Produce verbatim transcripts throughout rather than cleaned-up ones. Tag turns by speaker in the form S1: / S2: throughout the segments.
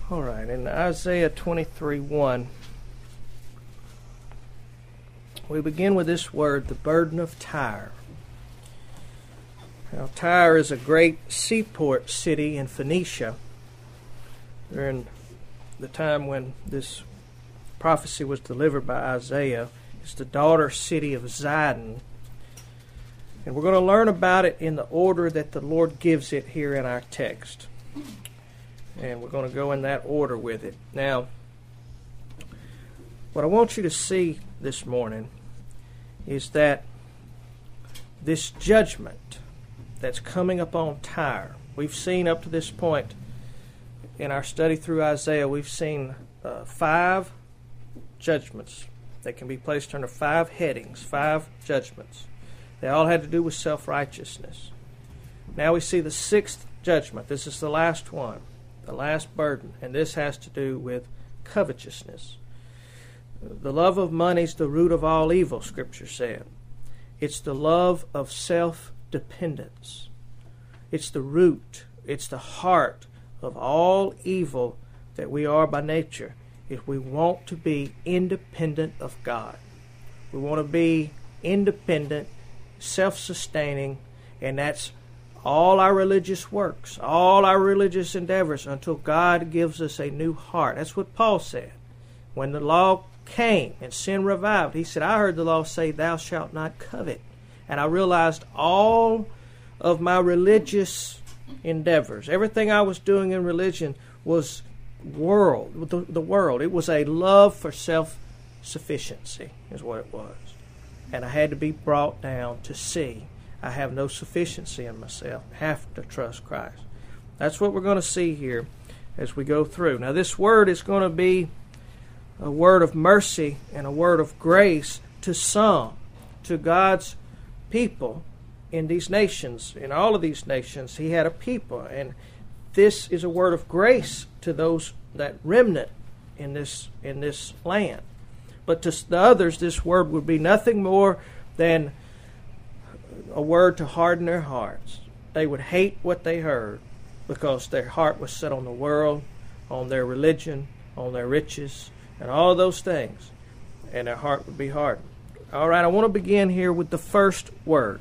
S1: All right, in Isaiah twenty-three one, we begin with this word, the burden of Tyre. Now, Tyre is a great seaport city in Phoenicia during the time when this prophecy was delivered by Isaiah. It's the daughter city of Zidon. And we're going to learn about it in the order that the Lord gives it here in our text. And we're going to go in that order with it. Now, what I want you to see this morning is that this judgment that's coming upon Tyre, we've seen up to this point in our study through Isaiah, we've seen uh, five judgments that can be placed under five headings, five judgments. They all had to do with self-righteousness. Now we see the sixth judgment. This is the last one, the last burden, and this has to do with covetousness. The love of money is the root of all evil, Scripture said. It's the love of self-dependence. It's the root, it's the heart of all evil that we are by nature. If we want to be independent of God, we want to be independent, self-sustaining, and that's all our religious works, all our religious endeavors until God gives us a new heart. That's what Paul said. When the law came and sin revived, he said, I heard the law say, thou shalt not covet. And I realized all of my religious endeavors, everything I was doing in religion was world, the, the world. It was a love for self-sufficiency is what it was. And I had to be brought down to see I have no sufficiency in myself. I have to trust Christ. That's what we're going to see here as we go through. Now this word is going to be a word of mercy and a word of grace to some, to God's people in these nations. In all of these nations, He had a people. And this is a word of grace to those, that remnant in this in this land. But to the others, this word would be nothing more than a word to harden their hearts. They would hate what they heard because their heart was set on the world, on their religion, on their riches, and all of those things. And their heart would be hardened. All right, I want to begin here with the first word.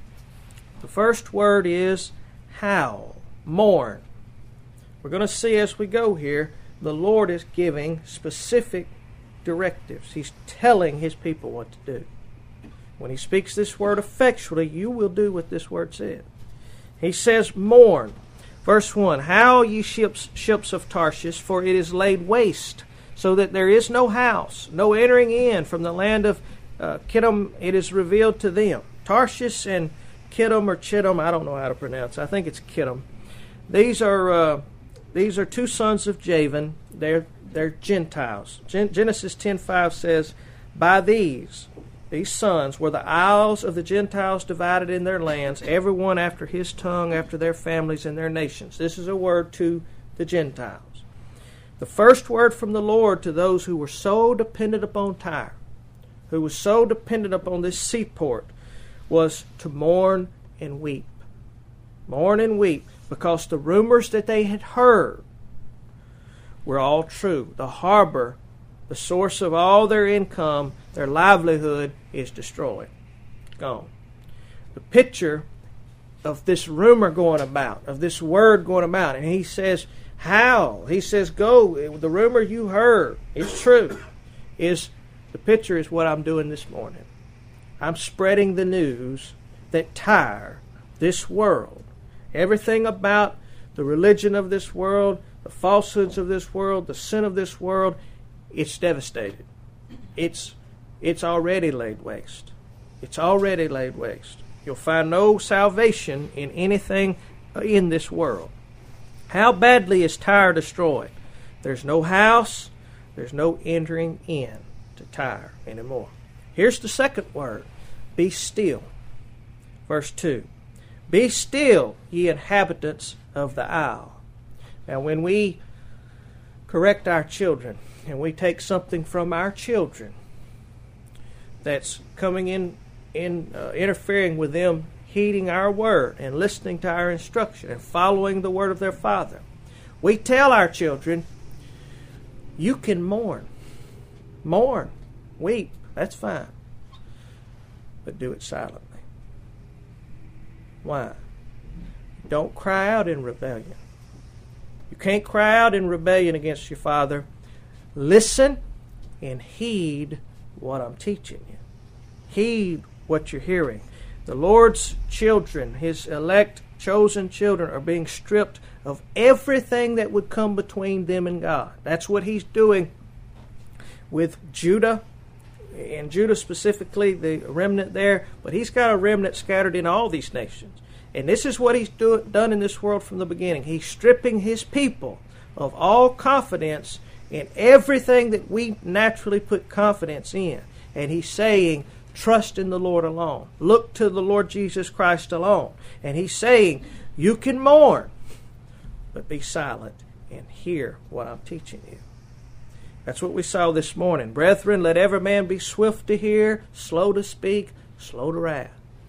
S1: The first word is howl, mourn. We're going to see as we go here, the Lord is giving specific directives. He's telling His people what to do. When He speaks this word effectually, you will do what this word said. He says, mourn. Verse one, howl ye ships, ships of Tarshish, for it is laid waste, so that there is no house, no entering in from the land of uh, Kittim. It is revealed to them. Tarshish and Kittim or Chittim, I don't know how to pronounce. I think it's Kittim. These are uh, these are two sons of Javan. They're they're Gentiles. Gen- Genesis ten five says, by these these sons were the isles of the Gentiles divided in their lands, every one after his tongue, after their families and their nations. This is a word to the Gentiles. The first word from the Lord to those who were so dependent upon Tyre, who was so dependent upon this seaport, was to mourn and weep. Mourn and weep, because the rumors that they had heard were all true. The harbor, the source of all their income, their livelihood, is destroyed. Gone. The picture of this rumor going about, of this word going about, and he says, how? He says, go. The rumor you heard, it's true. Is the picture is what I'm doing this morning. I'm spreading the news that Tyre, this world, everything about the religion of this world, the falsehoods of this world, the sin of this world, it's devastated. It's it's already laid waste. It's already laid waste. You'll find no salvation in anything in this world. How badly is Tyre destroyed? There's no house, there's no entering in to Tyre anymore. Here's the second word. Be still. Verse two. Be still, ye inhabitants of the isle. Now when we correct our children, and we take something from our children that's coming in, in uh, interfering with them heeding our word and listening to our instruction and following the word of their father, we tell our children, You can mourn. Mourn. Weep. That's fine. But do it silently. Why? Don't cry out in rebellion. You can't cry out in rebellion against your father. Listen and heed what I'm teaching you. Heed what you're hearing. The Lord's children, His elect, chosen children, are being stripped of everything that would come between them and God. That's what He's doing with Judah, and Judah specifically, the remnant there, but He's got a remnant scattered in all these nations. And this is what He's do, done in this world from the beginning. He's stripping His people of all confidence in everything that we naturally put confidence in. And He's saying, trust in the Lord alone. Look to the Lord Jesus Christ alone. And He's saying, you can mourn, but be silent and hear what I'm teaching you. That's what we saw this morning. Brethren, let every man be swift to hear, slow to speak, slow to wrath.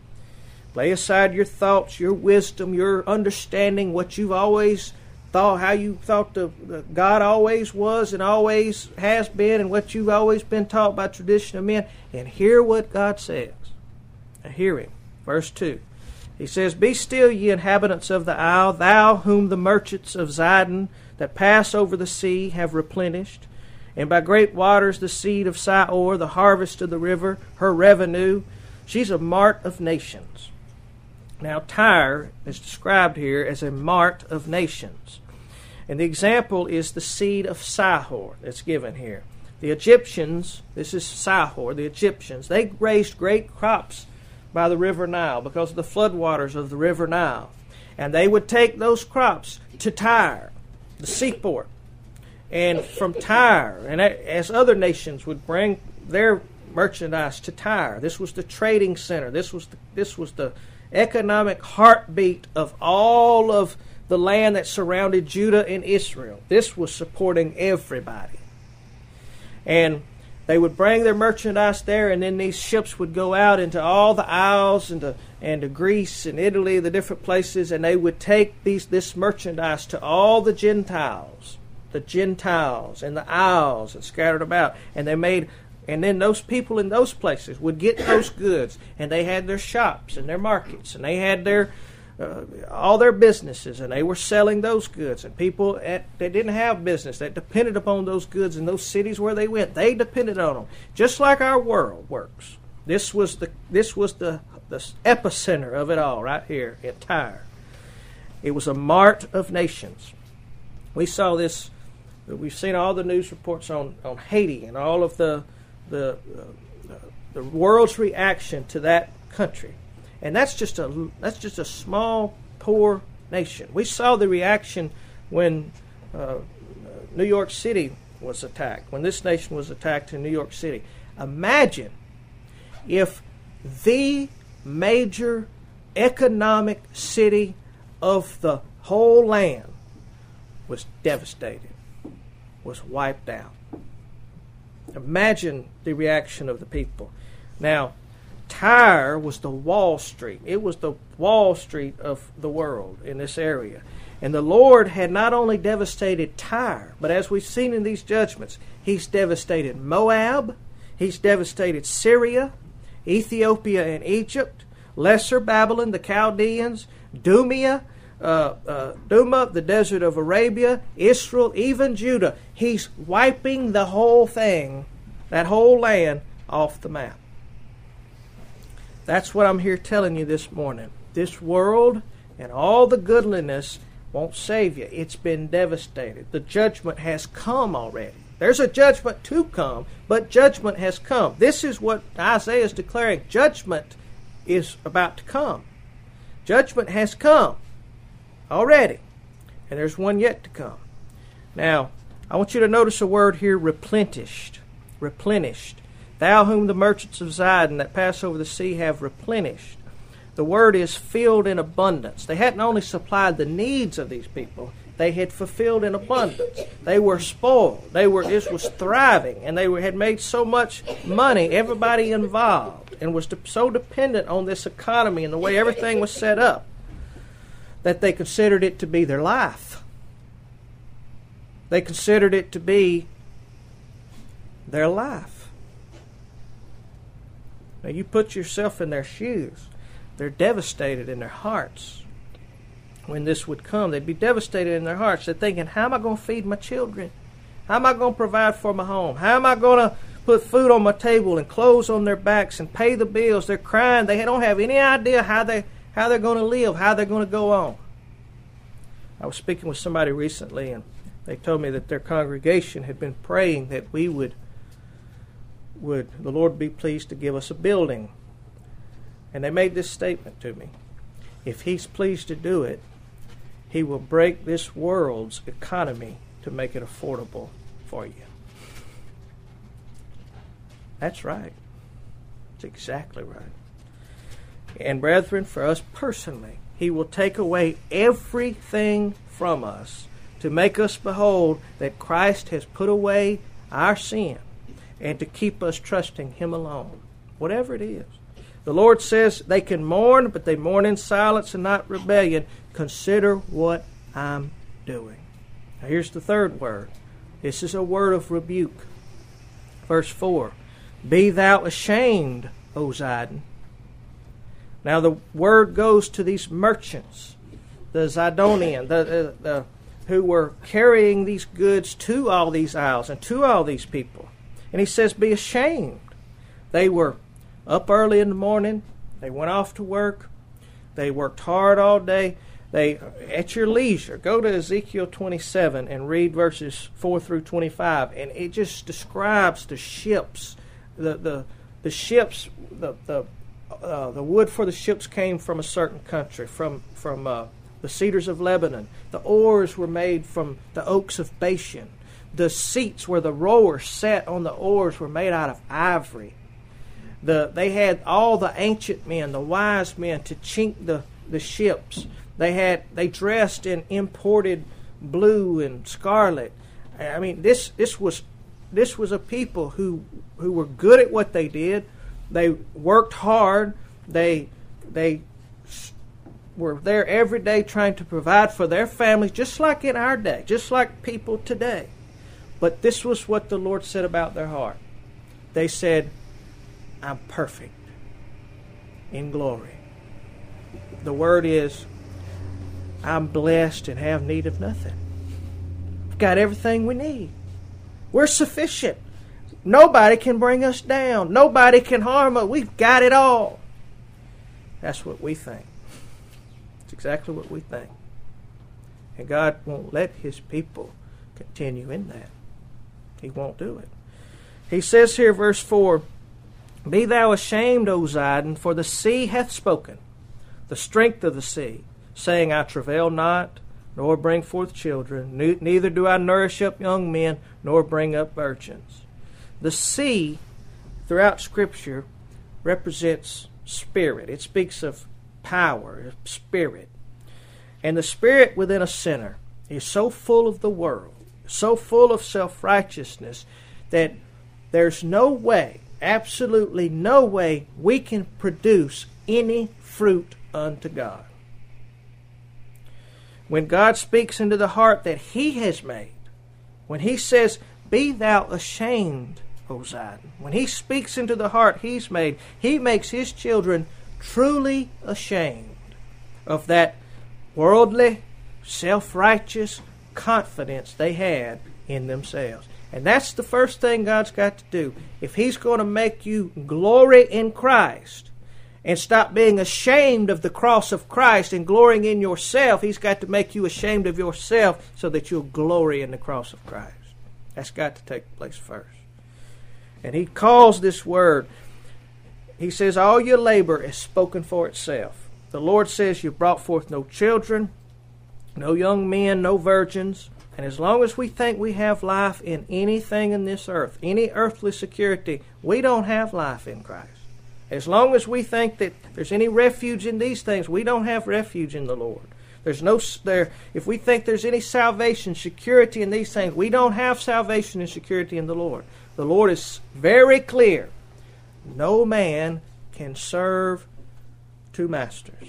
S1: Lay aside your thoughts, your wisdom, your understanding, what you've always thought, how you thought the, the God always was and always has been, and what you've always been taught by tradition of men, and hear what God says. Now hear Him. Verse two. He says, Be still, ye inhabitants of the isle, thou whom the merchants of Zidon that pass over the sea have replenished, and by great waters the seed of Sior, the harvest of the river, her revenue. She's a mart of nations. Now Tyre is described here as a mart of nations. And the example is the seed of Sihor that's given here. The Egyptians, this is Sihor, the Egyptians, they raised great crops by the river Nile because of the floodwaters of the river Nile. And they would take those crops to Tyre, the seaport. And from Tyre, and as other nations would bring their merchandise to Tyre, this was the trading center. This was the, this was the economic heartbeat of all of the land that surrounded Judah and Israel. This was supporting everybody. And they would bring their merchandise there, and then these ships would go out into all the isles and to, and to Greece and Italy, the different places, and they would take these this merchandise to all the Gentiles, the Gentiles and the isles that scattered about. And they made, and then those people in those places would get those goods, and they had their shops and their markets, and they had their Uh, all their businesses, and they were selling those goods. And people at, that didn't have business, that depended upon those goods in those cities where they went, they depended on them. Just like our world works. This was the this was the, the epicenter of it all right here at Tyre. It was a mart of nations. We saw this. We've seen all the news reports on, on Haiti and all of the the uh, the world's reaction to that country. And that's just a that's just a small, poor nation. We saw the reaction when uh, New York City was attacked, when this nation was attacked in New York City. Imagine if the major economic city of the whole land was devastated, was wiped out. Imagine the reaction of the people. Now, Tyre was the Wall Street. It was the Wall Street of the world in this area. And the Lord had not only devastated Tyre, but as we've seen in these judgments, He's devastated Moab, He's devastated Syria, Ethiopia and Egypt, Lesser Babylon, the Chaldeans, Dumia, uh, uh, Duma, the desert of Arabia, Israel, even Judah. He's wiping the whole thing, that whole land, off the map. That's what I'm here telling you this morning. This world and all the goodliness won't save you. It's been devastated. The judgment has come already. There's a judgment to come, but judgment has come. This is what Isaiah is declaring. Judgment is about to come. Judgment has come already, and there's one yet to come. Now, I want you to notice a word here, replenished. Replenished. Thou whom the merchants of Zidon that pass over the sea have replenished. The word is filled in abundance. They hadn't only supplied the needs of these people, they had fulfilled in abundance. They were spoiled. They were this was thriving, and they were, had made so much money, everybody involved, and was de- so dependent on this economy and the way everything was set up, that they considered it to be their life. They considered it to be their life. Now you put yourself in their shoes. They're devastated in their hearts. When this would come, they'd be devastated in their hearts. They're thinking, how am I going to feed my children? How am I going to provide for my home? How am I going to put food on my table and clothes on their backs and pay the bills? They're crying. They don't have any idea how they how they're going to live, how they're going to go on. I was speaking with somebody recently, and they told me that their congregation had been praying that we would, would the Lord be pleased to give us a building. And they made this statement to me. If He's pleased to do it, He will break this world's economy to make it affordable for you. That's right. That's exactly right. And brethren, for us personally, He will take away everything from us to make us behold that Christ has put away our sin and to keep us trusting Him alone, whatever it is. The Lord says they can mourn, but they mourn in silence and not rebellion. Consider what I'm doing. Now here's the third word. This is a word of rebuke. Verse four. Be thou ashamed, O Zidon. Now the word goes to these merchants, the Zidonian, the, the, the, who were carrying these goods to all these isles and to all these people. And he says, be ashamed. They were up early in the morning. They went off to work. They worked hard all day. They, at your leisure, go to Ezekiel twenty-seven and read verses four through twenty-five, and it just describes the ships, the the the ships, the the uh, the wood for the ships came from a certain country, from from uh, the cedars of Lebanon. The oars were made from the oaks of Bashan. The seats where the rowers sat on the oars were made out of ivory. The they had all the ancient men, the wise men, to chink the the ships. They had they dressed in imported blue and scarlet. I mean, this this was this was a people who who were good at what they did. They worked hard. They they were there every day trying to provide for their families, just like in our day, just like people today. But this was what the Lord said about their heart. They said, I'm perfect in glory. The word is, I'm blessed and have need of nothing. We've got everything we need. We're sufficient. Nobody can bring us down. Nobody can harm us. We've got it all. That's what we think. It's exactly what we think. And God won't let His people continue in that. He won't do it. He says here, verse four, Be thou ashamed, O Zidon, for the sea hath spoken, the strength of the sea, saying, I travail not, nor bring forth children, neither do I nourish up young men, nor bring up virgins. The sea, throughout Scripture, represents spirit. It speaks of power, spirit. And the spirit within a sinner is so full of the world, so full of self-righteousness, that there's no way, absolutely no way, we can produce any fruit unto God. When God speaks into the heart that He has made, when He says, Be thou ashamed, O Zidon, when He speaks into the heart He's made, He makes His children truly ashamed of that worldly, self-righteous confidence they had in themselves. And that's the first thing God's got to do. If He's going to make you glory in Christ and stop being ashamed of the cross of Christ and glorying in yourself, He's got to make you ashamed of yourself so that you'll glory in the cross of Christ. That's got to take place first. And He calls this word, He says, all your labor is spoken for itself. The Lord says, you've brought forth no children, no young men, no virgins. And as long as we think we have life in anything in this earth, any earthly security, we don't have life in Christ. As long as we think that there's any refuge in these things, we don't have refuge in the Lord. There's no there. If we think there's any salvation, security in these things, we don't have salvation and security in the Lord. The Lord is very clear. No man can serve two masters.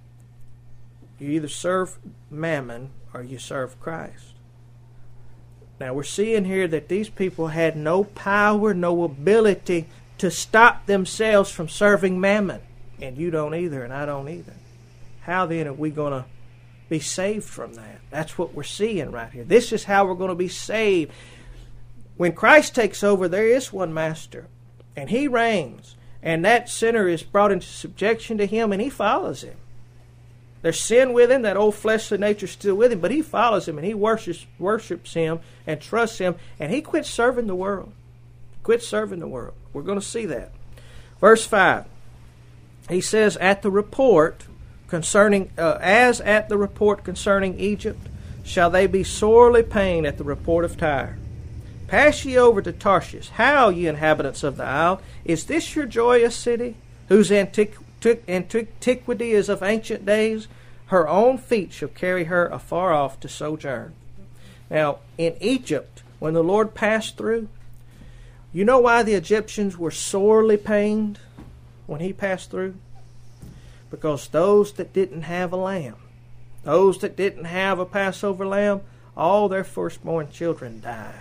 S1: You either serve mammon or you serve Christ. Now we're seeing here that these people had no power, no ability to stop themselves from serving Mammon. And you don't either, and I don't either. How then are we going to be saved from that? That's what we're seeing right here. This is how we're going to be saved. When Christ takes over, there is one master, and he reigns, and that sinner is brought into subjection to him, and he follows him. There's sin with him, that old fleshly nature is still with him, but he follows him, and he worships, worships him and trusts him, and he quits serving the world. Quits serving the world. We're going to see that. Verse five, he says, at the report concerning, uh, as at the report concerning Egypt, shall they be sorely pained at the report of Tyre. Pass ye over to Tarshish. How, ye inhabitants of the isle, is this your joyous city, whose antiqu- antiquity is of ancient days? Her own feet shall carry her afar off to sojourn. Now, in Egypt, when the Lord passed through, you know why the Egyptians were sorely pained when he passed through? Because those that didn't have a lamb, those that didn't have a Passover lamb, all their firstborn children died.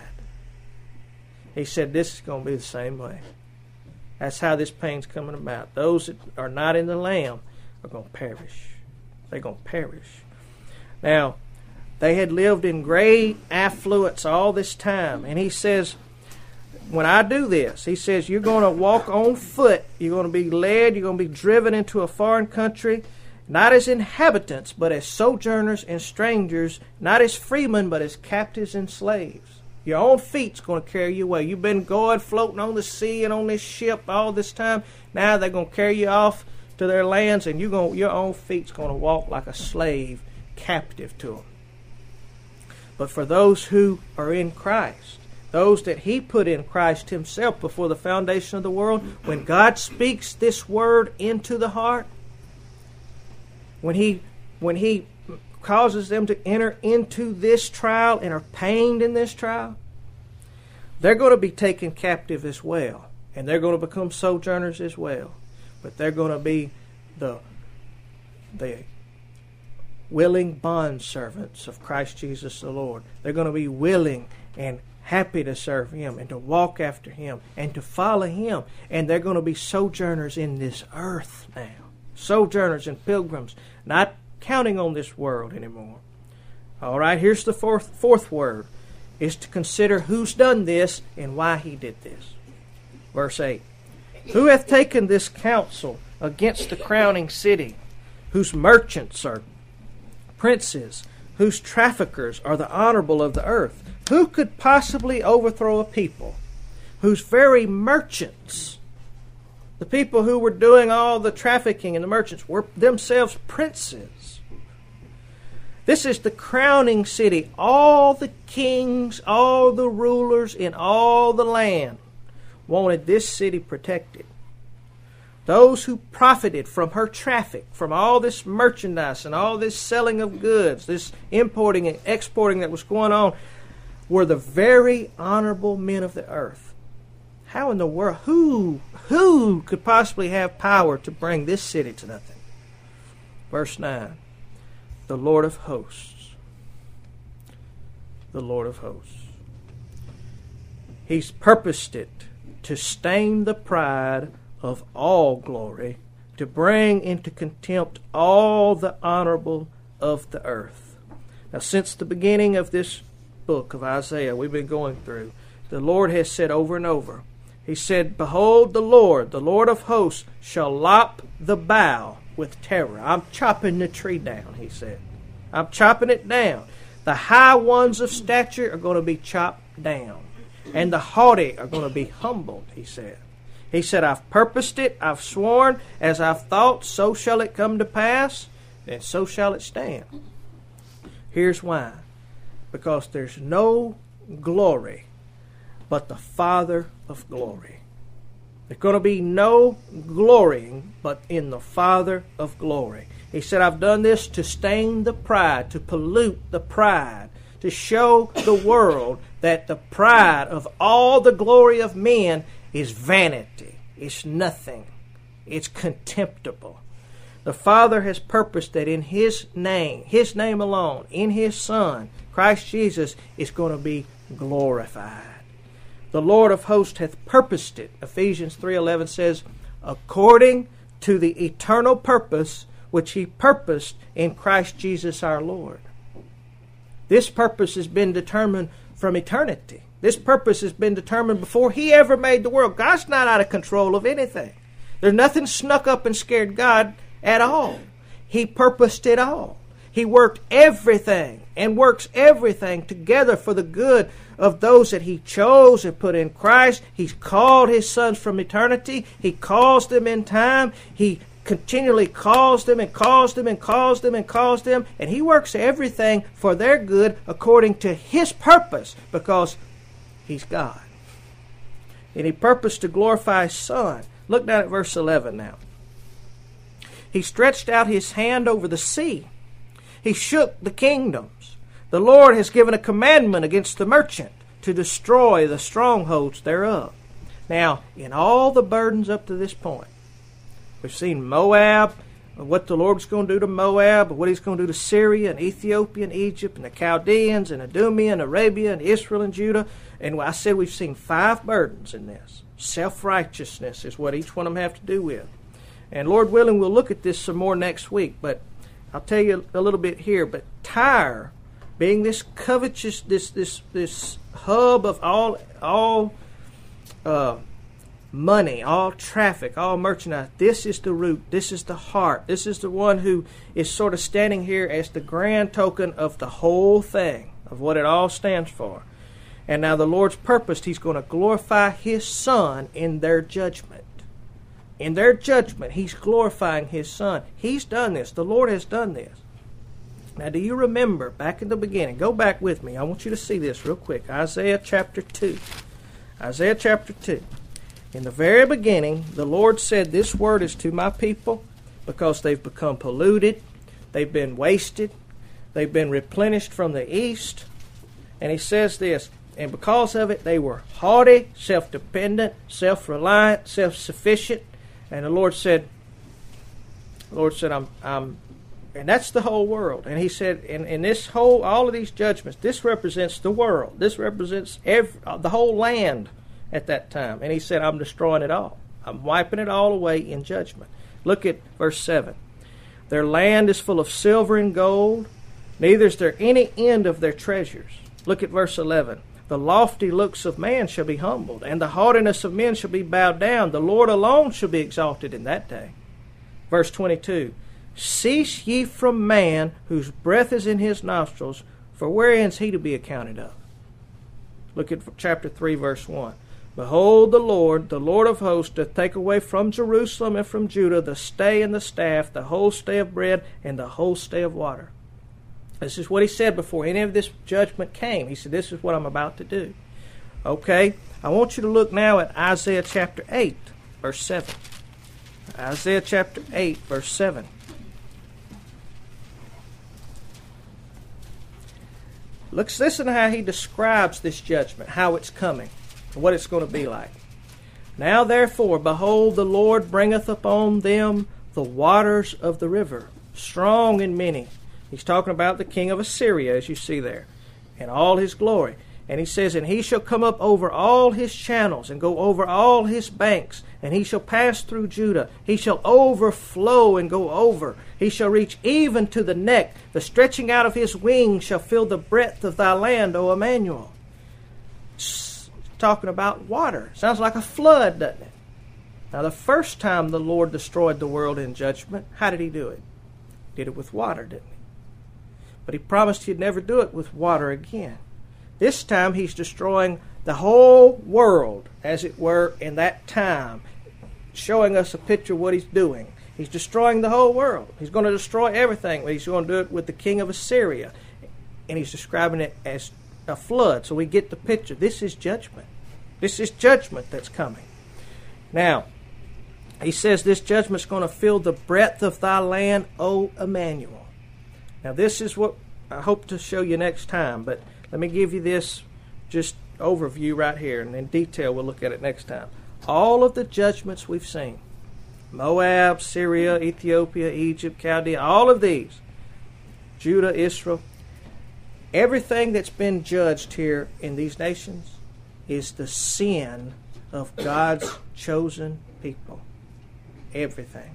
S1: He said this is going to be the same way. That's how this pain's coming about. Those that are not in the lamb are going to perish. They're going to perish. Now, they had lived in great affluence all this time. And he says, when I do this, he says, you're going to walk on foot. You're going to be led. You're going to be driven into a foreign country, not as inhabitants, but as sojourners and strangers, not as freemen, but as captives and slaves. Your own feet's going to carry you away. You've been going, floating on the sea and on this ship all this time. Now they're going to carry you off to their lands, and you're going, your own feet's going to walk like a slave, captive to them. But for those who are in Christ, those that he put in Christ himself before the foundation of the world, when God speaks this word into the heart, when he, when he causes them to enter into this trial and are pained in this trial, they're going to be taken captive as well. And they're going to become sojourners as well. But they're going to be the, the willing bondservants of Christ Jesus the Lord. They're going to be willing and happy to serve him and to walk after him and to follow him. And they're going to be sojourners in this earth now. Sojourners and pilgrims, not counting on this world anymore. All right, here's the fourth fourth word, is to consider who's done this and why he did this. Verse eight. Who hath taken this counsel against the crowning city, whose merchants are princes, whose traffickers are the honorable of the earth? Who could possibly overthrow a people whose very merchants, the people who were doing all the trafficking and the merchants, were themselves princes? This is the crowning city. All the kings, all the rulers in all the land wanted this city protected. Those who profited from her traffic, from all this merchandise and all this selling of goods, this importing and exporting that was going on, were the very honorable men of the earth. How in the world, who, who could possibly have power to bring this city to nothing? Verse nine. The Lord of hosts. The Lord of hosts. He's purposed it to stain the pride of all glory, to bring into contempt all the honorable of the earth. Now, since the beginning of this book of Isaiah we've been going through, the Lord has said over and over, he said, behold, the Lord, the Lord of hosts, shall lop the bough with terror. I'm chopping the tree down, he said. I'm chopping it down. The high ones of stature are going to be chopped down. And the haughty are going to be humbled, he said. He said, I've purposed it, I've sworn, as I've thought, so shall it come to pass, and so shall it stand. Here's why. Because there's no glory but the Father of glory. There's going to be no glorying but in the Father of glory. He said, I've done this to stain the pride, to pollute the pride, to show the world that the pride of all the glory of men is vanity. It's nothing. It's contemptible. The Father has purposed that in His name, His name alone, in His Son, Christ Jesus, is going to be glorified. The Lord of hosts hath purposed it. Ephesians three eleven says, according to the eternal purpose which He purposed in Christ Jesus our Lord. This purpose has been determined from eternity. This purpose has been determined before He ever made the world. God's not out of control of anything. There's nothing snuck up and scared God at all. He purposed it all. He worked everything and works everything together for the good of those that He chose and put in Christ. He's called His sons from eternity. He calls them in time. He continually calls them and calls them and calls them and calls them. And He works everything for their good according to His purpose, because He's God. And He purposed to glorify His Son. Look down at verse eleven now. He stretched out His hand over the sea. He shook the kingdoms. The Lord has given a commandment against the merchant to destroy the strongholds thereof. Now, in all the burdens up to this point, we've seen Moab, what the Lord's going to do to Moab, what He's going to do to Syria and Ethiopia and Egypt and the Chaldeans and Idumea and Arabia and Israel and Judah. And I said we've seen five burdens in this. Self-righteousness is what each one of them have to do with. And Lord willing, we'll look at this some more next week. But I'll tell you a little bit here. But Tyre, being this covetous, this this this hub of all all uh, money, all traffic, all merchandise, this is the root. This is the heart. This is the one who is sort of standing here as the grand token of the whole thing, of what it all stands for. And now the Lord's purposed He's going to glorify His Son in their judgment. In their judgment, He's glorifying His Son. He's done this. The Lord has done this. Now, do you remember back in the beginning? Go back with me. I want you to see this real quick. Isaiah chapter two. Isaiah chapter two. In the very beginning, the Lord said, this word is to my people because they've become polluted. They've been wasted. They've been replenished from the east. And He says this, and because of it, they were haughty, self-dependent, self-reliant, self-sufficient. And the Lord said, the Lord said, I'm, I'm, and that's the whole world. And He said, in, in this whole, all of these judgments, this represents the world. This represents every, the whole land at that time. And He said, I'm destroying it all. I'm wiping it all away in judgment. Look at verse seven. Their land is full of silver and gold, neither is there any end of their treasures. Look at verse eleven. The lofty looks of man shall be humbled, and the haughtiness of men shall be bowed down. The Lord alone shall be exalted in that day. Verse twenty-two. Cease ye from man, whose breath is in his nostrils, for wherein is he to be accounted of? Look at chapter three, verse one. Behold, the Lord, the Lord of hosts, doth take away from Jerusalem and from Judah the stay and the staff, the whole stay of bread, and the whole stay of water. This is what He said before any of this judgment came. He said, this is what I'm about to do. Okay, I want you to look now at Isaiah chapter eight, verse seven. Isaiah chapter eight, verse seven. Look, listen to how he describes this judgment, how it's coming, and what it's going to be like. Now therefore, behold, the Lord bringeth upon them the waters of the river, strong and many. He's talking about the king of Assyria, as you see there, and all his glory. And He says, and he shall come up over all his channels, and go over all his banks, and he shall pass through Judah. He shall overflow and go over. He shall reach even to the neck. The stretching out of His wings shall fill the breadth of thy land, O Emmanuel. It's talking about water. Sounds like a flood, doesn't it? Now, the first time the Lord destroyed the world in judgment, how did He do it? He did it with water, didn't He? But He promised He'd never do it with water again. This time He's destroying the whole world, as it were, in that time, showing us a picture of what He's doing. He's destroying the whole world. He's going to destroy everything, but He's going to do it with the king of Assyria. And He's describing it as a flood, so we get the picture. This is judgment. This is judgment that's coming. Now, He says this judgment's going to fill the breadth of thy land, O Emmanuel. Now, this is what I hope to show you next time, but let me give you this just overview right here, and in detail we'll look at it next time. All of the judgments we've seen, Moab, Syria, Ethiopia, Egypt, Chaldea, all of these. Judah, Israel. Everything that's been judged here in these nations is the sin of God's chosen people. Everything.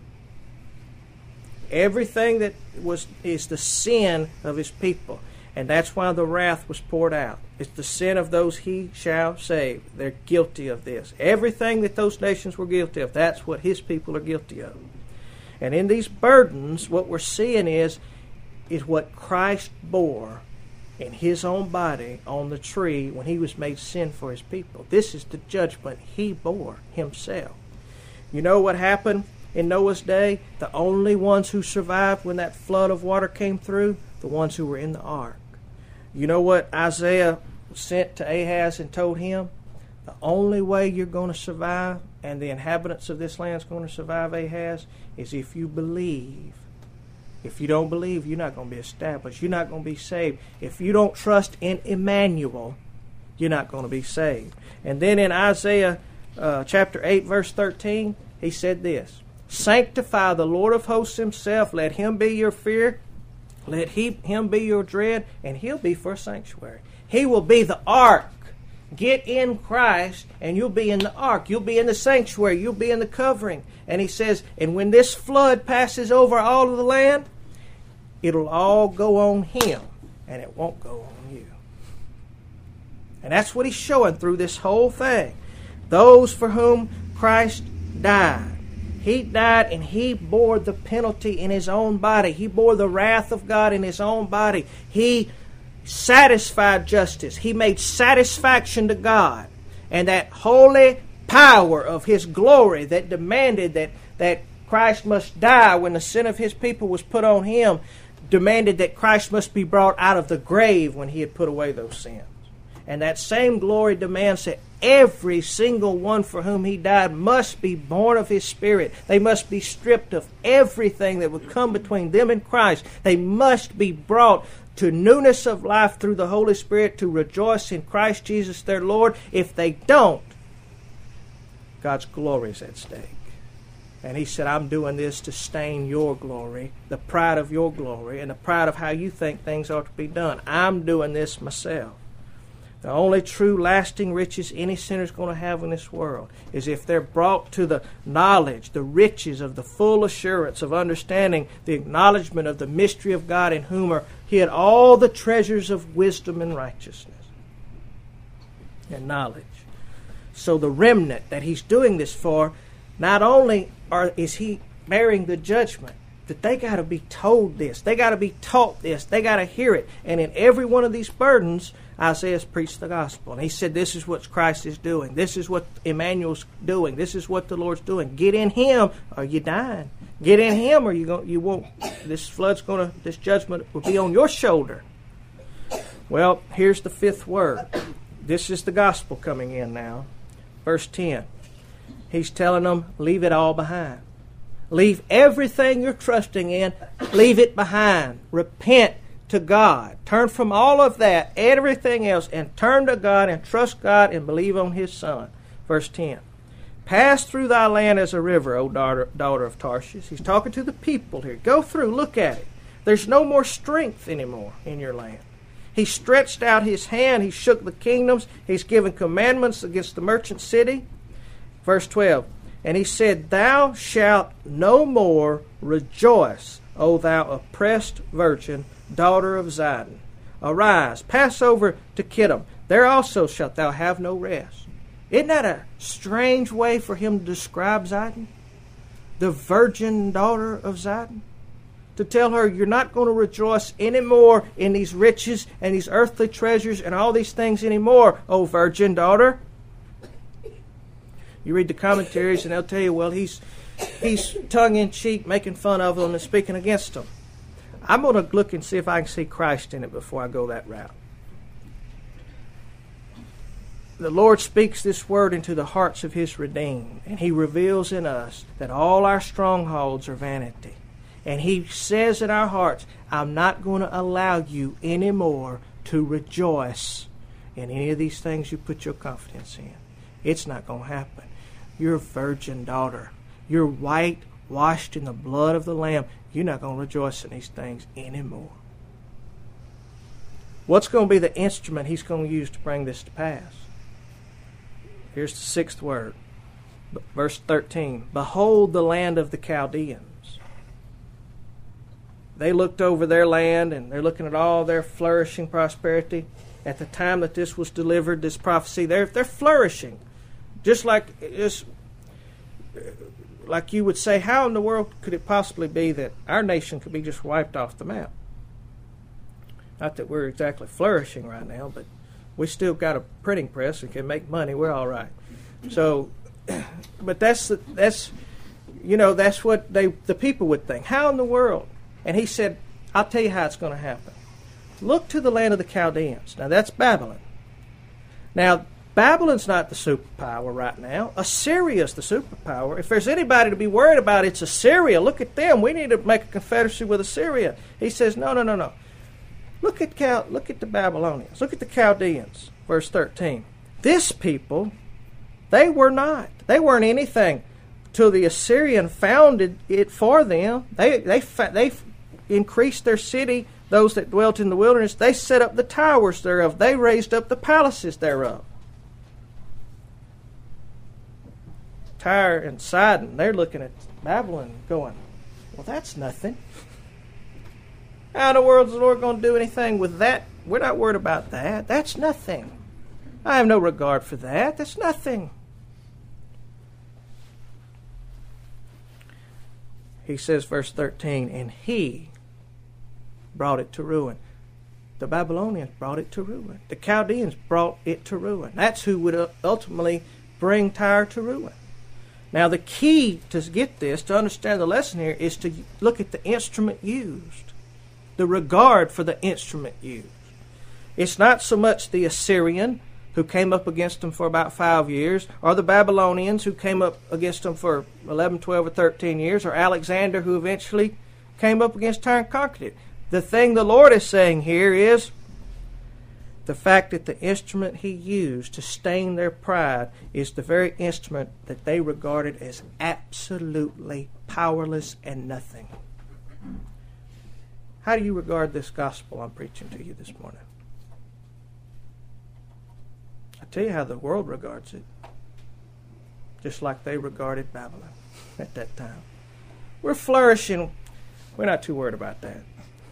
S1: Everything that was is the sin of his people. And that's why the wrath was poured out. It's the sin of those he shall save. They're guilty of this. Everything that those nations were guilty of, that's what his people are guilty of. And in these burdens, what we're seeing is, is what Christ bore in his own body on the tree when he was made sin for his people. This is the judgment he bore himself. You know what happened in Noah's day? The only ones who survived when that flood of water came through? The ones who were in the ark. You know what Isaiah sent to Ahaz and told him? The only way you're going to survive and the inhabitants of this land is going to survive, Ahaz, is if you believe. If you don't believe, you're not going to be established. You're not going to be saved. If you don't trust in Emmanuel, you're not going to be saved. And then in Isaiah uh, chapter eight, verse thirteen, he said this, sanctify the Lord of hosts himself. Let him be your fear. Let he, him be your dread, and he'll be for a sanctuary. He will be the ark. Get in Christ, and you'll be in the ark. You'll be in the sanctuary. You'll be in the covering. And he says, and when this flood passes over all of the land, it'll all go on him, and it won't go on you. And that's what he's showing through this whole thing. Those for whom Christ died. He died and he bore the penalty in his own body. He bore the wrath of God in his own body. He satisfied justice. He made satisfaction to God. And that holy power of his glory that demanded that, that Christ must die when the sin of his people was put on him, demanded that Christ must be brought out of the grave when he had put away those sins. And that same glory demands that every single one for whom he died must be born of his Spirit. They must be stripped of everything that would come between them and Christ. They must be brought to newness of life through the Holy Spirit to rejoice in Christ Jesus their Lord. If they don't, God's glory is at stake. And he said, I'm doing this to stain your glory, the pride of your glory, and the pride of how you think things ought to be done. I'm doing this myself. The only true lasting riches any sinner is going to have in this world is if they're brought to the knowledge, the riches of the full assurance of understanding the acknowledgement of the mystery of God in whom are hid all the treasures of wisdom and righteousness and knowledge. So the remnant that he's doing this for, not only are, is he bearing the judgment, that they got to be told this. They got to be taught this. They got to hear it. And in every one of these burdens, Isaiah's preached the gospel. And he said, this is what Christ is doing. This is what Emmanuel's doing. This is what the Lord's doing. Get in him or you're dying. Get in him or you go, you won't. This flood's going to, this judgment will be on your shoulder. Well, here's the fifth word. This is the gospel coming in now. Verse ten. He's telling them, leave it all behind. Leave everything you're trusting in. Leave it behind. Repent to God. Turn from all of that, everything else, and turn to God and trust God and believe on his Son. Verse ten. Pass through thy land as a river, O daughter, daughter of Tarshish. He's talking to the people here. Go through. Look at it. There's no more strength anymore in your land. He stretched out his hand. He shook the kingdoms. He's given commandments against the merchant city. Verse twelve. And he said, thou shalt no more rejoice, O thou oppressed virgin, daughter of Zidon. Arise, pass over to Kittim. There also shalt thou have no rest. Isn't that a strange way for him to describe Zidon? The virgin daughter of Zidon? To tell her you're not going to rejoice anymore in these riches and these earthly treasures and all these things anymore, O virgin daughter. You read the commentaries and they'll tell you, well, he's he's tongue-in-cheek making fun of them and speaking against them. I'm going to look and see if I can see Christ in it before I go that route. The Lord speaks this word into the hearts of his redeemed, and he reveals in us that all our strongholds are vanity. And he says in our hearts, I'm not going to allow you anymore to rejoice in any of these things you put your confidence in. It's not going to happen. You're a virgin daughter. You're white, washed in the blood of the Lamb. You're not going to rejoice in these things anymore. What's going to be the instrument He's going to use to bring this to pass? Here's the sixth word. Verse thirteen. Behold the land of the Chaldeans. They looked over their land, and they're looking at all their flourishing prosperity. At the time that this was delivered, this prophecy, they're, they're flourishing. Just like, just like you would say, how in the world could it possibly be that our nation could be just wiped off the map? Not that we're exactly flourishing right now, but we still got a printing press and can make money. We're all right. So, but that's that's you know that's what they the people would think. How in the world? And he said, "I'll tell you how it's going to happen. Look to the land of the Chaldeans." Now that's Babylon. Now Babylon's not the superpower right now. Assyria's the superpower. If there's anybody to be worried about, it's Assyria. Look at them. We need to make a confederacy with Assyria. He says, "No, no, no, no. Look at Cal- look at the Babylonians. Look at the Chaldeans." Verse thirteen. This people, they were not. They weren't anything till the Assyrian founded it for them. They they they increased their city. Those that dwelt in the wilderness, they set up the towers thereof. They raised up the palaces thereof. Tyre and Sidon, they're looking at Babylon going, well, that's nothing. How in the world is the Lord going to do anything with that? We're not worried about that. That's nothing. I have no regard for that. That's nothing. He says, verse thirteen, and he brought it to ruin. The Babylonians brought it to ruin. The Chaldeans brought it to ruin. That's who would ultimately bring Tyre to ruin. Now the key to get this, to understand the lesson here, is to look at the instrument used. The regard for the instrument used. It's not so much the Assyrian who came up against them for about five years, or the Babylonians who came up against them for eleven, twelve, or thirteen years, or Alexander who eventually came up against Tyre and conquered it. The thing the Lord is saying here is the fact that the instrument He used to stain their pride is the very instrument that they regarded as absolutely powerless and nothing. How do you regard this gospel I'm preaching to you this morning? I tell you how the world regards it. Just like they regarded Babylon at that time. We're flourishing. We're not too worried about that.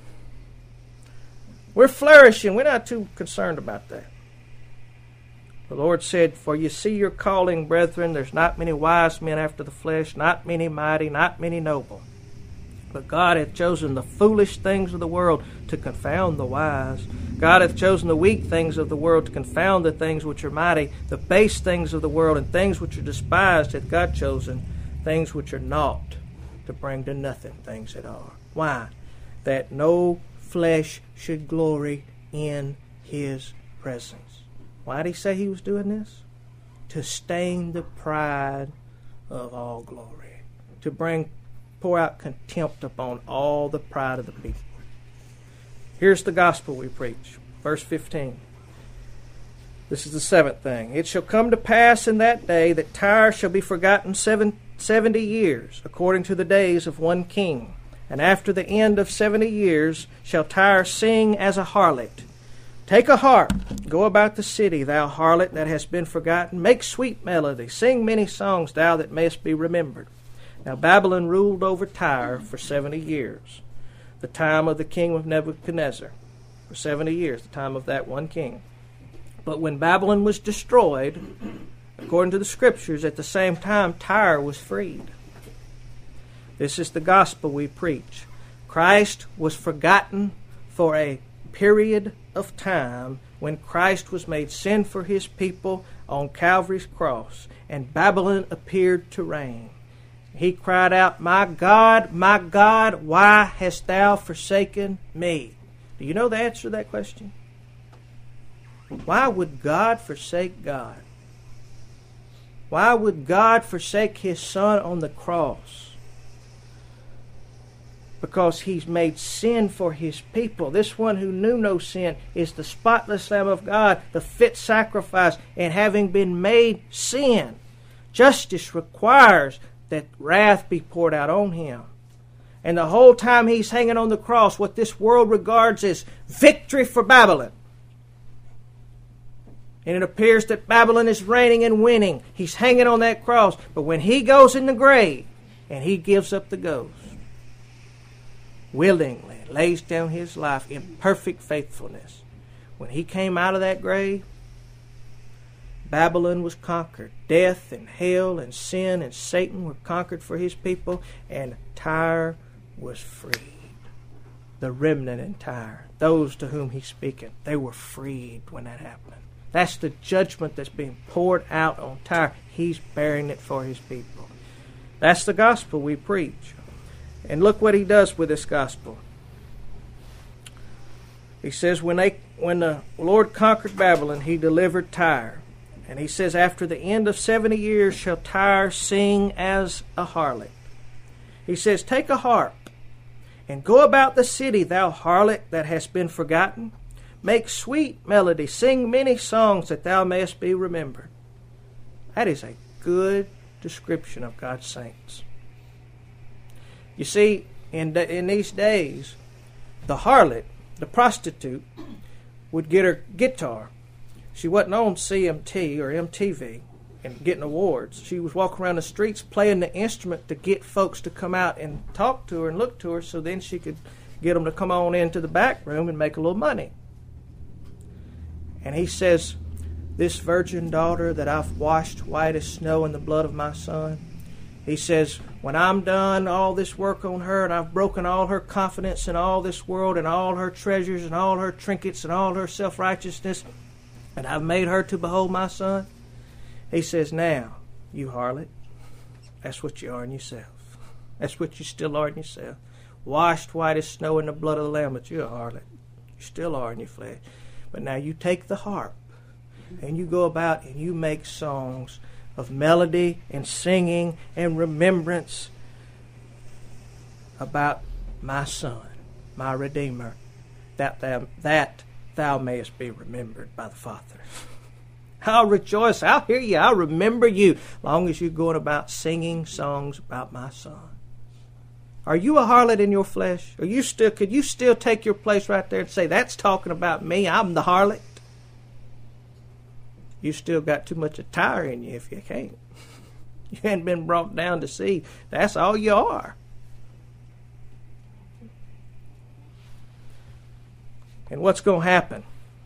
S1: We're flourishing. We're not too concerned about that. The Lord said, for you see your calling, brethren, there's not many wise men after the flesh, not many mighty, not many noble. But God hath chosen the foolish things of the world to confound the wise. God hath chosen the weak things of the world to confound the things which are mighty. The base things of the world and things which are despised hath God chosen, things which are naught, to bring to nothing things that are. Why? That no flesh should glory in His presence. Why did He say He was doing this? To stain the pride of all glory. To bring pour out contempt upon all the pride of the people. Here's the gospel we preach. Verse fifteen. This is the seventh thing. It shall come to pass in that day that Tyre shall be forgotten seven, seventy years, according to the days of one king. And after the end of seventy years shall Tyre sing as a harlot. Take a harp, go about the city, thou harlot that hast been forgotten. Make sweet melody, sing many songs, thou that mayest be remembered. Now Babylon ruled over Tyre for seventy years, the time of the king of Nebuchadnezzar. For seventy years, the time of that one king. But when Babylon was destroyed, according to the Scriptures, at the same time Tyre was freed. This is the gospel we preach. Christ was forgotten for a period of time when Christ was made sin for His people on Calvary's cross, and Babylon appeared to reign. He cried out, my God, my God, why hast thou forsaken me? Do you know the answer to that question? Why would God forsake God? Why would God forsake His Son on the cross? Because He's made sin for His people. This one who knew no sin is the spotless Lamb of God, the fit sacrifice, and having been made sin, justice requires that wrath be poured out on him. And the whole time he's hanging on the cross, what this world regards as victory for Babylon. And it appears that Babylon is reigning and winning. He's hanging on that cross. But when he goes in the grave and he gives up the ghost, willingly lays down his life in perfect faithfulness, when he came out of that grave, Babylon was conquered. Death and hell and sin and Satan were conquered for his people, and Tyre was freed. The remnant in Tyre, those to whom he's speaking, they were freed when that happened. That's the judgment that's being poured out on Tyre. He's bearing it for his people. That's the gospel we preach. And look what he does with this gospel. He says when they when the Lord conquered Babylon, he delivered Tyre. And he says, after the end of seventy years shall Tyre sing as a harlot. He says, take a harp and go about the city, thou harlot that hast been forgotten. Make sweet melody, sing many songs that thou mayest be remembered. That is a good description of God's saints. You see, in, in these days, the harlot, the prostitute, would get her guitar. She wasn't on C M T or M T V and getting awards. She was walking around the streets playing the instrument to get folks to come out and talk to her and look to her, so then she could get them to come on into the back room and make a little money. And he says, this virgin daughter that I've washed white as snow in the blood of my son, he says, when I'm done all this work on her and I've broken all her confidence in all this world and all her treasures and all her trinkets and all her self-righteousness, and I've made her to behold my son, he says, now, you harlot, that's what you are in yourself. That's what you still are in yourself. Washed white as snow in the blood of the Lamb, but you're a harlot. You still are in your flesh. But now you take the harp and you go about and you make songs of melody and singing and remembrance about my son, my Redeemer, that thou, that thou mayest be remembered by the Father. I'll rejoice. I'll hear you. I'll remember you, long as you're going about singing songs about my son. Are you a harlot in your flesh? Are you still? Could you still take your place right there and say, that's talking about me, I'm the harlot? You still got too much of Tyre in you if you can't. You hadn't been brought down to see. That's all you are. And what's going to happen?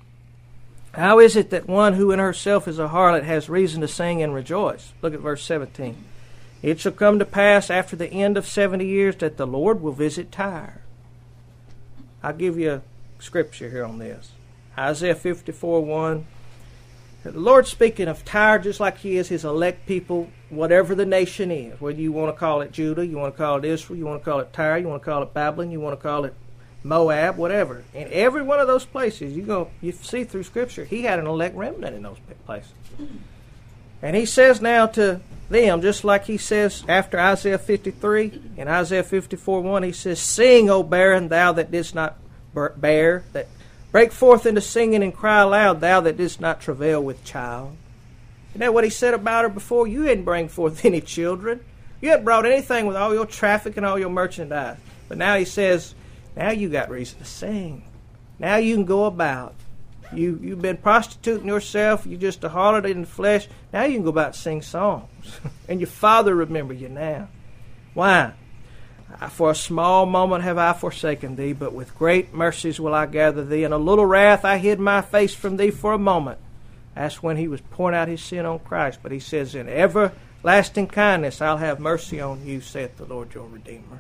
S1: How is it that one who in herself is a harlot has reason to sing and rejoice? Look at verse seventeen. It shall come to pass after the end of seventy years that the Lord will visit Tyre. I'll give you a scripture here on this. Isaiah fifty-four one. The Lord's speaking of Tyre just like he is his elect people, whatever the nation is. Whether you want to call it Judah, you want to call it Israel, you want to call it Tyre, you want to call it Babylon, you want to call it Moab, whatever. In every one of those places, you go, you see through Scripture, he had an elect remnant in those places. And he says now to them, just like he says after Isaiah fifty-three, in Isaiah fifty-four one, he says, sing, O barren, thou that didst not bear, that break forth into singing and cry aloud, thou that didst not travail with child. You know what he said about her before? You didn't bring forth any children. You hadn't brought anything with all your traffic and all your merchandise. But now he says, now you got reason to sing. Now you can go about. You, you've been prostituting yourself. You're just a harlot in the flesh. Now you can go about and sing songs. And your Father remember you now. Why? For a small moment have I forsaken thee, but with great mercies will I gather thee. In a little wrath I hid my face from thee for a moment. That's when he was pouring out his sin on Christ. But he says, in everlasting kindness I'll have mercy on you, saith the Lord your Redeemer.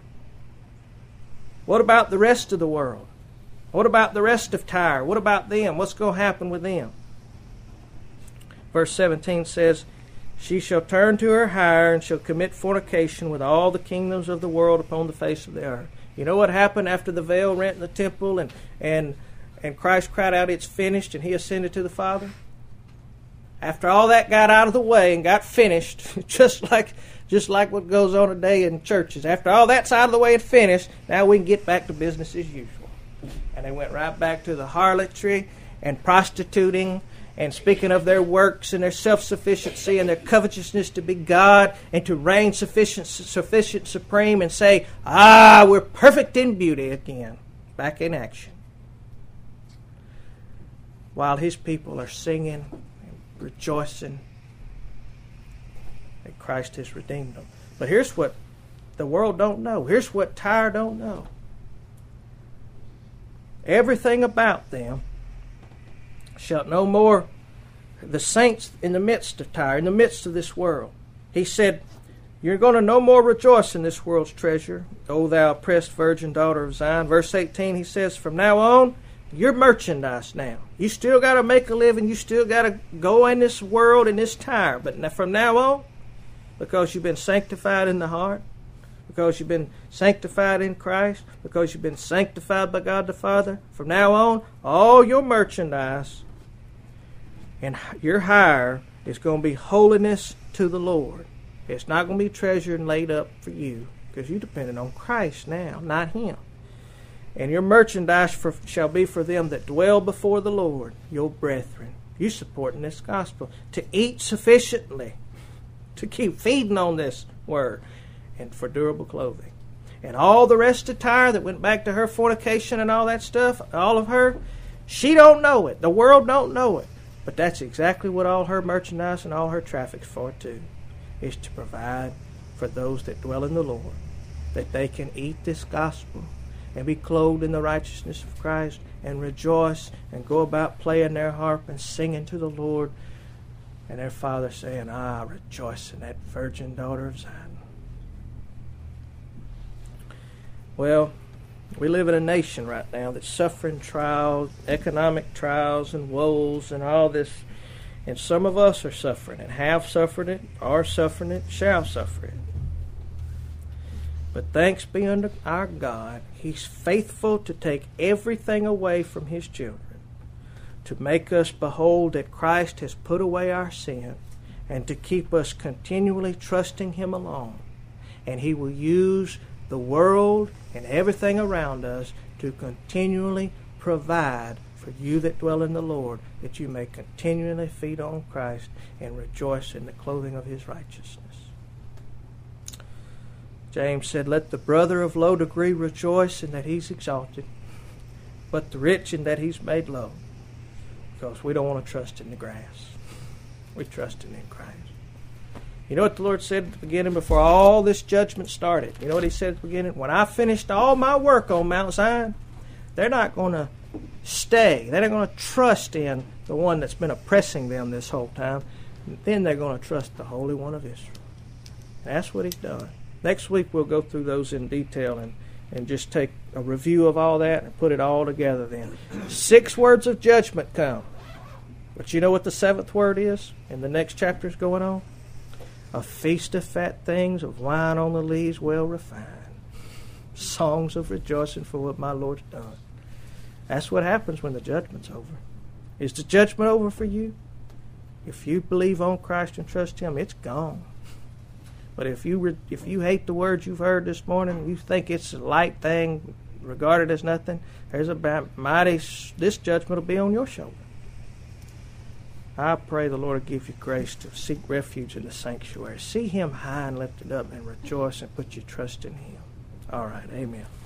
S1: What about the rest of the world? What about the rest of Tyre? What about them? What's going to happen with them? Verse seventeen says, she shall turn to her hire and shall commit fornication with all the kingdoms of the world upon the face of the earth. You know what happened after the veil rent in the temple and, and, and Christ cried out, it's finished, and he ascended to the Father? After all that got out of the way and got finished, just like just like what goes on today in churches, after all that's out of the way and finished, now we can get back to business as usual. And they went right back to the harlotry and prostituting and speaking of their works and their self-sufficiency and their covetousness to be God and to reign sufficient, sufficient, supreme, and say, ah, we're perfect in beauty again, back in action. While his people are singing and rejoicing that Christ has redeemed them. But here's what the world don't know. Here's what Tyre don't know. Everything about them shall no more, the saints in the midst of Tyre, in the midst of this world. He said, you're going to no more rejoice in this world's treasure, O thou oppressed virgin daughter of Zion. Verse eighteen, he says, from now on, you're merchandise now. You still got to make a living. You still got to go in this world, in this Tyre. But from now on, because you've been sanctified in the heart, because you've been sanctified in Christ, because you've been sanctified by God the Father, from now on, all your merchandise and your hire is going to be holiness to the Lord. It's not going to be treasured and laid up for you, because you're dependent on Christ now, not him. And your merchandise for, shall be for them that dwell before the Lord, your brethren. You supporting this gospel. To eat sufficiently, to keep feeding on this word, and for durable clothing. And all the rest of Tyre that went back to her fornication and all that stuff, all of her, she don't know it. The world don't know it. But that's exactly what all her merchandise and all her traffic's for too, is to provide for those that dwell in the Lord, that they can eat this gospel and be clothed in the righteousness of Christ and rejoice and go about playing their harp and singing to the Lord, and their father saying, ah, rejoice in that virgin daughter of Zion. Well, we live in a nation right now that's suffering trials, economic trials and woes and all this. And some of us are suffering and have suffered it, are suffering it, shall suffer it. But thanks be unto our God, he's faithful to take everything away from his children, to make us behold that Christ has put away our sin, and to keep us continually trusting him alone. And he will use the world and everything around us to continually provide for you that dwell in the Lord, that you may continually feed on Christ and rejoice in the clothing of his righteousness. James said, let the brother of low degree rejoice in that he's exalted, but the rich in that he's made low. Because we don't want to trust in the grass. We're trusting in Christ. You know what the Lord said at the beginning before all this judgment started? You know what he said at the beginning? When I finished all my work on Mount Zion, they're not going to stay. They're not going to trust in the one that's been oppressing them this whole time. And then they're going to trust the Holy One of Israel. That's what he's done. Next week we'll go through those in detail and, and just take a review of all that and put it all together then. Six words of judgment come. But you know what the seventh word is? And the next chapter is going on? A feast of fat things, of wine on the lees well refined. Songs of rejoicing for what my Lord's done. That's what happens when the judgment's over. Is the judgment over for you? If you believe on Christ and trust him, it's gone. But if you re- if you hate the words you've heard this morning, you think it's a light thing, regarded as nothing, there's a mighty, this judgment will be on your shoulder. I pray the Lord will give you grace to seek refuge in the sanctuary. See him high and lifted up and rejoice and put your trust in him. All right, amen.